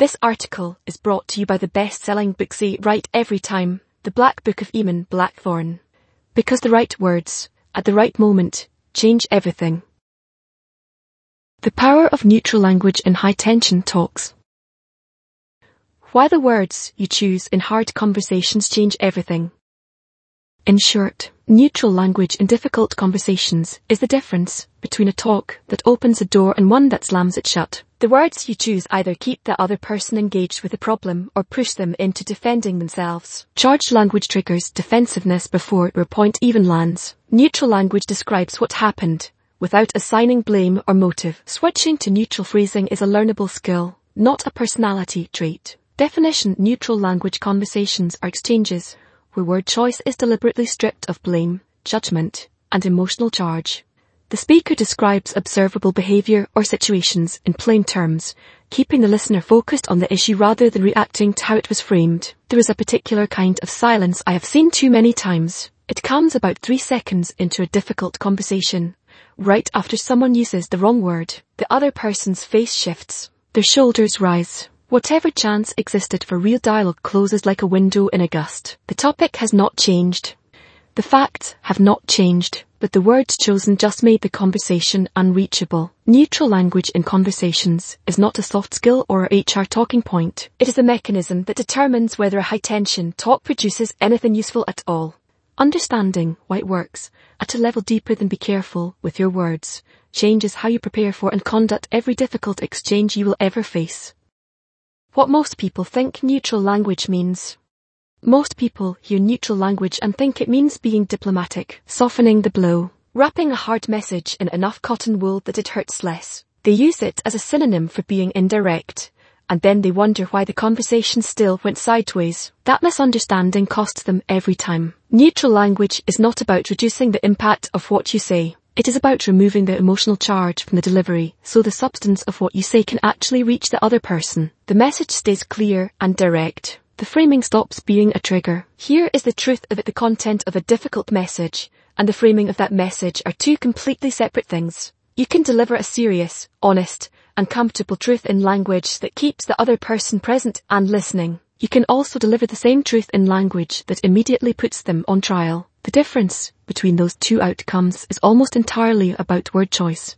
This article is brought to you by the best-selling book Say It Right Every Time, The Black Book of Eamon Blackthorne. Because the right words, at the right moment, change everything. The power of neutral language in high-tension talks. Why the words you choose in hard conversations change everything. In short, neutral language in difficult conversations is the difference between a talk that opens a door and one that slams it shut. The words you choose either keep the other person engaged with the problem or push them into defending themselves. Charged language triggers defensiveness before your point even lands. Neutral language describes what happened, without assigning blame or motive. Switching to neutral phrasing is a learnable skill, not a personality trait. Definition: neutral language conversations are exchanges where word choice is deliberately stripped of blame, judgment, and emotional charge. The speaker describes observable behavior or situations in plain terms, keeping the listener focused on the issue rather than reacting to how it was framed. There is a particular kind of silence I have seen too many times. It comes about 3 seconds into a difficult conversation. Right after someone uses the wrong word, the other person's face shifts. Their shoulders rise. Whatever chance existed for real dialogue closes like a window in a gust. The topic has not changed. The facts have not changed, but the words chosen just made the conversation unreachable. Neutral language in conversations is not a soft skill or a HR talking point. It is a mechanism that determines whether a high-tension talk produces anything useful at all. Understanding why it works, at a level deeper than be careful with your words, changes how you prepare for and conduct every difficult exchange you will ever face. What most people think neutral language means. Most people hear neutral language and think it means being diplomatic, softening the blow, wrapping a hard message in enough cotton wool that it hurts less. They use it as a synonym for being indirect, and then they wonder why the conversation still went sideways. That misunderstanding costs them every time. Neutral language is not about reducing the impact of what you say. It is about removing the emotional charge from the delivery, so the substance of what you say can actually reach the other person. The message stays clear and direct. The framing stops being a trigger. Here is the truth of it: the content of a difficult message and the framing of that message are two completely separate things. You can deliver a serious, honest, and comfortable truth in language that keeps the other person present and listening. You can also deliver the same truth in language that immediately puts them on trial. The difference between those two outcomes is almost entirely about word choice.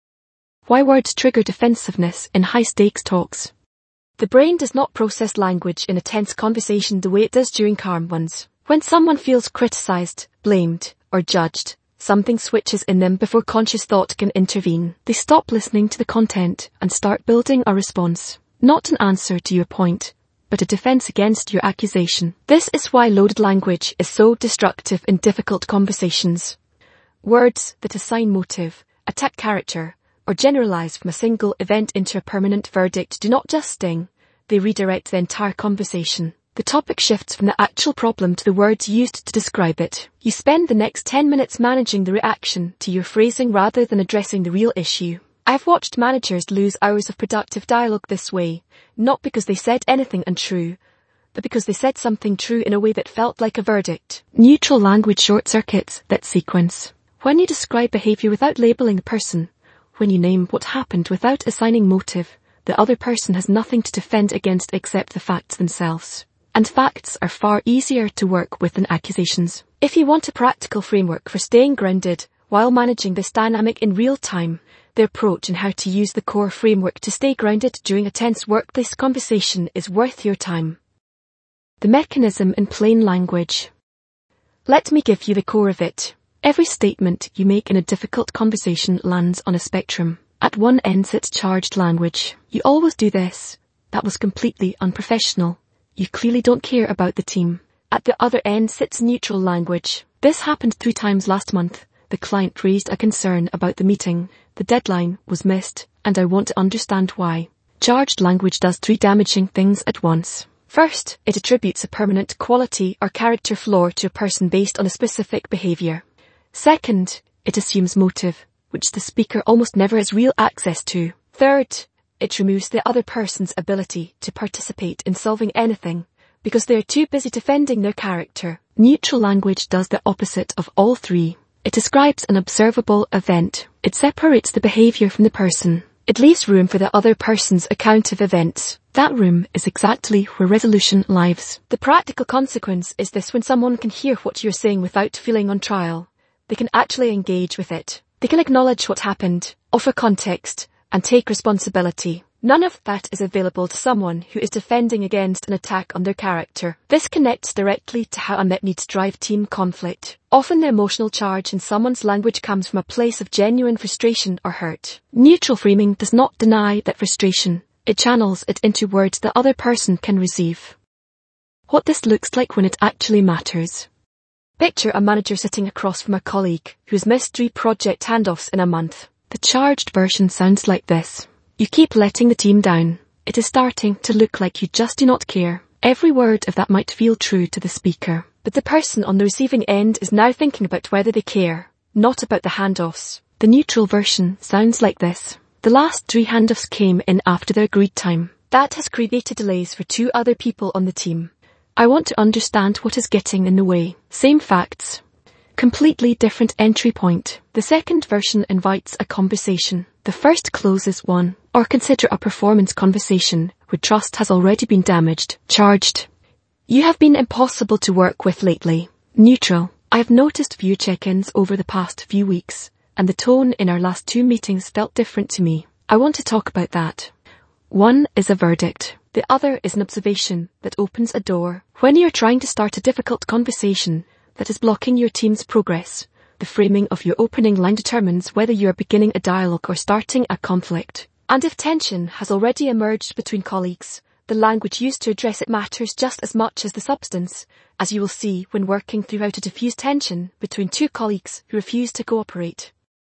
Why words trigger defensiveness in high-stakes talks. The brain does not process language in a tense conversation the way it does during calm ones. When someone feels criticized, blamed, or judged, something switches in them before conscious thought can intervene. They stop listening to the content and start building a response. Not an answer to your point, but a defense against your accusation. This is why loaded language is so destructive in difficult conversations. Words that assign motive, attack character, or generalize from a single event into a permanent verdict do not just sting, they redirect the entire conversation. The topic shifts from the actual problem to the words used to describe it. You spend the next 10 minutes managing the reaction to your phrasing rather than addressing the real issue. I've watched managers lose hours of productive dialogue this way, not because they said anything untrue, but because they said something true in a way that felt like a verdict. Neutral language short-circuits that sequence. When you describe behavior without labeling the person, when you name what happened without assigning motive, the other person has nothing to defend against except the facts themselves. And facts are far easier to work with than accusations. If you want a practical framework for staying grounded while managing this dynamic in real time, the approach and how to use the core framework to stay grounded during a tense workplace conversation is worth your time. The mechanism in plain language. Let me give you the core of it. Every statement you make in a difficult conversation lands on a spectrum. At one end sits charged language. You always do this. That was completely unprofessional. You clearly don't care about the team. At the other end sits neutral language. This happened 3 times last month. The client raised a concern about the meeting. The deadline was missed, and I want to understand why. Charged language does 3 damaging things at once. First, it attributes a permanent quality or character flaw to a person based on a specific behavior. Second, it assumes motive, which the speaker almost never has real access to. Third, it removes the other person's ability to participate in solving anything, because they are too busy defending their character. Neutral language does the opposite of all 3. It describes an observable event. It separates the behavior from the person. It leaves room for the other person's account of events. That room is exactly where resolution lives. The practical consequence is this: when someone can hear what you're saying without feeling on trial, they can actually engage with it. They can acknowledge what happened, offer context, and take responsibility. None of that is available to someone who is defending against an attack on their character. This connects directly to how unmet needs drive team conflict. Often the emotional charge in someone's language comes from a place of genuine frustration or hurt. Neutral framing does not deny that frustration. It channels it into words the other person can receive. What this looks like when it actually matters. Picture a manager sitting across from a colleague who's missed 3 project handoffs in a month. The charged version sounds like this. You keep letting the team down. It is starting to look like you just do not care. Every word of that might feel true to the speaker, but the person on the receiving end is now thinking about whether they care, not about the handoffs. The neutral version sounds like this. The last 3 handoffs came in after the agreed time. That has created delays for 2 other people on the team. I want to understand what is getting in the way. Same facts. Completely different entry point. The second version invites a conversation. The first closes one. Or consider a performance conversation where trust has already been damaged. Charged. You have been impossible to work with lately. Neutral. I have noticed few check-ins over the past few weeks, and the tone in our last 2 meetings felt different to me. I want to talk about that. One is a verdict. The other is an observation that opens a door. When you're trying to start a difficult conversation that is blocking your team's progress, the framing of your opening line determines whether you are beginning a dialogue or starting a conflict. And if tension has already emerged between colleagues, the language used to address it matters just as much as the substance, as you will see when working through how to diffuse tension between 2 colleagues who refuse to cooperate.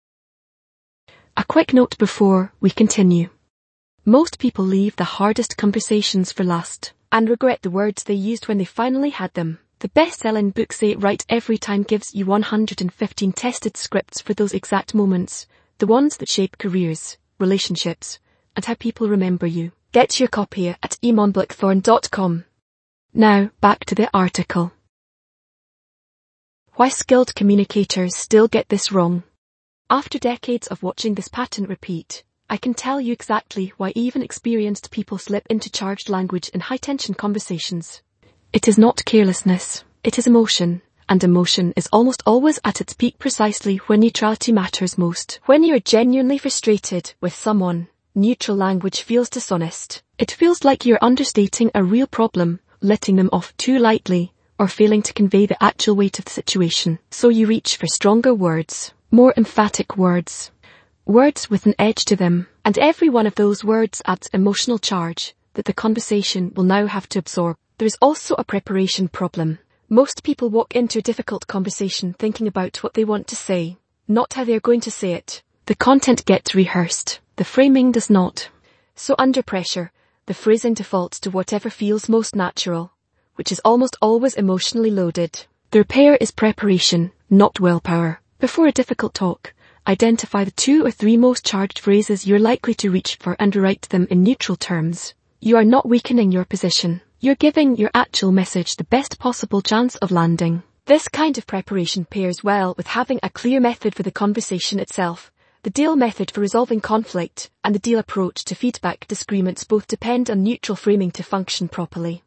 A quick note before we continue. Most people leave the hardest conversations for last, and regret the words they used when they finally had them. The best-selling book Say It Right Every Time gives you 115 tested scripts for those exact moments, the ones that shape careers, relationships, and how people remember you. Get your copy at eamonblackthorn.com. Now, back to the article. Why skilled communicators still get this wrong. After decades of watching this pattern repeat, I can tell you exactly why even experienced people slip into charged language in high-tension conversations. It is not carelessness, it is emotion, and emotion is almost always at its peak precisely when neutrality matters most. When you're genuinely frustrated with someone, neutral language feels dishonest. It feels like you're understating a real problem, letting them off too lightly, or failing to convey the actual weight of the situation. So you reach for stronger words, more emphatic words, words with an edge to them, and every one of those words adds emotional charge that the conversation will now have to absorb. There is also a preparation problem. Most people walk into a difficult conversation thinking about what they want to say, not how they are going to say it. The content gets rehearsed, the framing does not. So under pressure, the phrasing defaults to whatever feels most natural, which is almost always emotionally loaded. The repair is preparation, not willpower. Before a difficult talk, identify the 2 or 3 most charged phrases you're likely to reach for and write them in neutral terms. You are not weakening your position. You're giving your actual message the best possible chance of landing. This kind of preparation pairs well with having a clear method for the conversation itself. The deal method for resolving conflict and the deal approach to feedback disagreements both depend on neutral framing to function properly.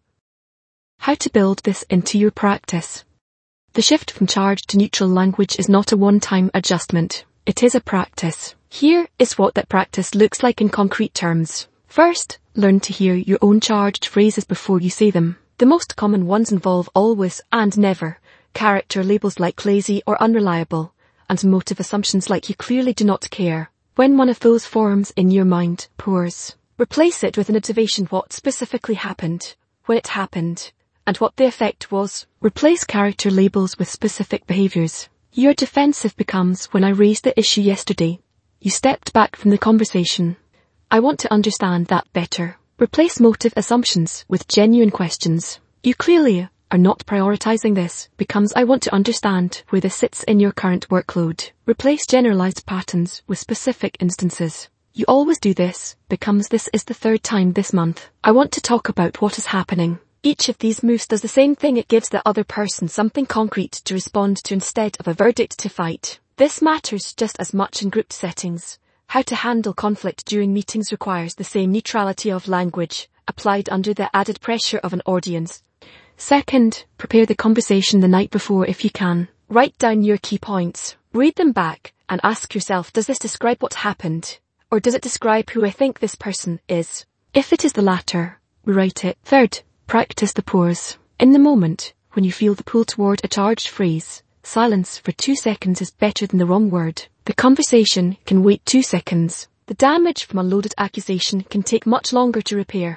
How to build this into your practice. The shift from charged to neutral language is not a one-time adjustment. It is a practice. Here is what that practice looks like in concrete terms. First, learn to hear your own charged phrases before you say them. The most common ones involve always and never, character labels like lazy or unreliable, and motive assumptions like you clearly do not care. When one of those forms in your mind pours, replace it with an observation: what specifically happened, when it happened, and what the effect was. Replace character labels with specific behaviors. Your defensive becomes: when I raised the issue yesterday, you stepped back from the conversation. I want to understand that better. Replace motive assumptions with genuine questions. You clearly are not prioritizing this becomes: I want to understand where this sits in your current workload. Replace generalized patterns with specific instances. You always do this becomes: this is the 3rd time this month. I want to talk about what is happening. Each of these moves does the same thing. It gives the other person something concrete to respond to instead of a verdict to fight. This matters just as much in group settings. How to handle conflict during meetings requires the same neutrality of language applied under the added pressure of an audience. Second, prepare the conversation the night before if you can. Write down your key points, read them back, and ask yourself, does this describe what happened? Or does it describe who I think this person is? If it is the latter, rewrite it. Third, practice the pause. In the moment, when you feel the pull toward a charged phrase, silence for 2 seconds is better than the wrong word. The conversation can wait 2 seconds. The damage from a loaded accusation can take much longer to repair.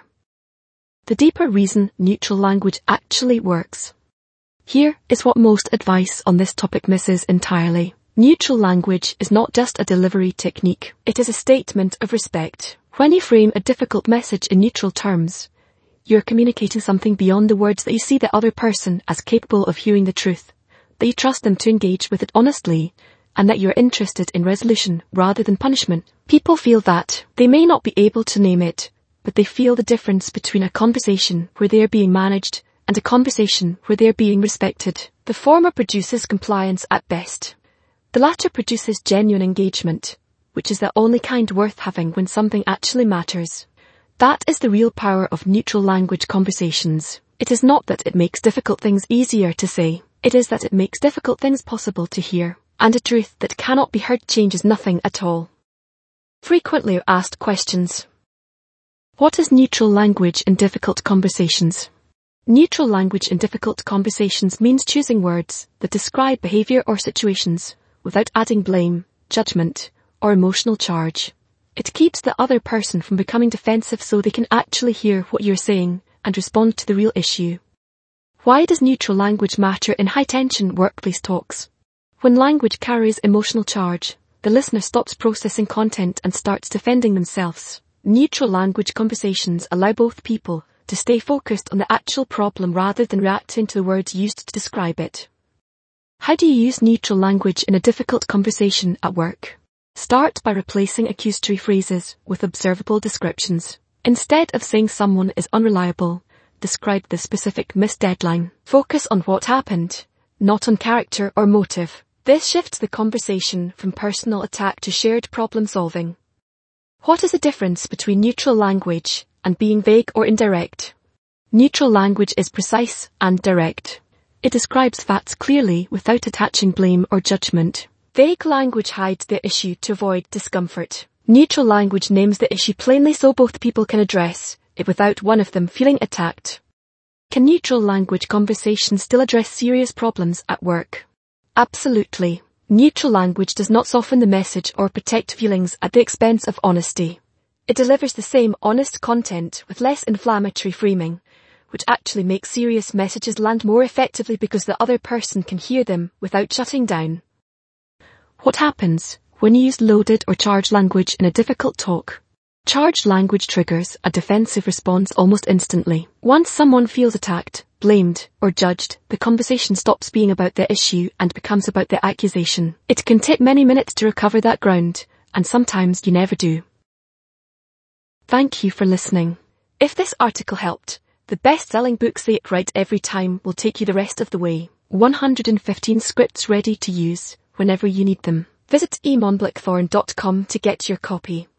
The deeper reason neutral language actually works. Here is what most advice on this topic misses entirely. Neutral language is not just a delivery technique. It is a statement of respect. When you frame a difficult message in neutral terms, you're communicating something beyond the words that you see the other person as capable of hearing the truth, that you trust them to engage with it honestly, and that you're interested in resolution rather than punishment. People feel that. They may not be able to name it, but they feel the difference between a conversation where they are being managed and a conversation where they are being respected. The former produces compliance at best. The latter produces genuine engagement, which is the only kind worth having when something actually matters. That is the real power of neutral language conversations. It is not that it makes difficult things easier to say. It is that it makes difficult things possible to hear. And a truth that cannot be heard changes nothing at all. Frequently asked questions. What is neutral language in difficult conversations? Neutral language in difficult conversations means choosing words that describe behavior or situations without adding blame, judgment, or emotional charge. It keeps the other person from becoming defensive so they can actually hear what you're saying and respond to the real issue. Why does neutral language matter in high-tension workplace talks? When language carries emotional charge, the listener stops processing content and starts defending themselves. Neutral language conversations allow both people to stay focused on the actual problem rather than reacting to the words used to describe it. How do you use neutral language in a difficult conversation at work? Start by replacing accusatory phrases with observable descriptions. Instead of saying someone is unreliable, describe the specific missed deadline. Focus on what happened, not on character or motive. This shifts the conversation from personal attack to shared problem solving. What is the difference between neutral language and being vague or indirect? Neutral language is precise and direct. It describes facts clearly without attaching blame or judgment. Vague language hides the issue to avoid discomfort. Neutral language names the issue plainly so both people can address it without one of them feeling attacked. Can neutral language conversations still address serious problems at work? Absolutely. Neutral language does not soften the message or protect feelings at the expense of honesty. It delivers the same honest content with less inflammatory framing, which actually makes serious messages land more effectively because the other person can hear them without shutting down. What happens when you use loaded or charged language in a difficult talk? Charged language triggers a defensive response almost instantly. Once someone feels attacked, blamed, or judged, the conversation stops being about the issue and becomes about the accusation. It can take many minutes to recover that ground, and sometimes you never do. Thank you for listening. If this article helped, the best-selling book Say It Right Every Time will take you the rest of the way. 115 scripts ready to use whenever you need them. Visit eamonblackthorn.com to get your copy.